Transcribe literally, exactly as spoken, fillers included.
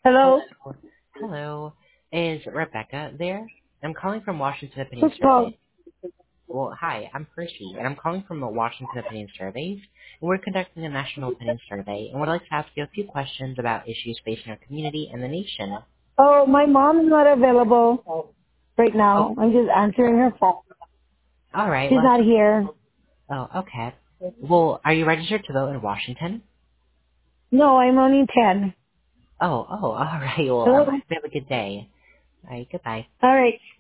Hello? Hello. Hello. Is Rebecca there? I'm calling from Washington Opinion Who's calling? Survey. Well, hi, I'm Percy, and I'm calling from the Washington Opinion Surveys. And we're conducting a national opinion survey, and would like to ask you a few questions about issues facing our community and the nation. Oh, my mom's not available right Oh, now. I'm just answering her phone. all right. She's Well, not here. oh, okay. Well, are you registered to vote in Washington? No, I'm only ten. Oh, oh, all right. Well, Hello? um, have a good day. All right, goodbye. All right.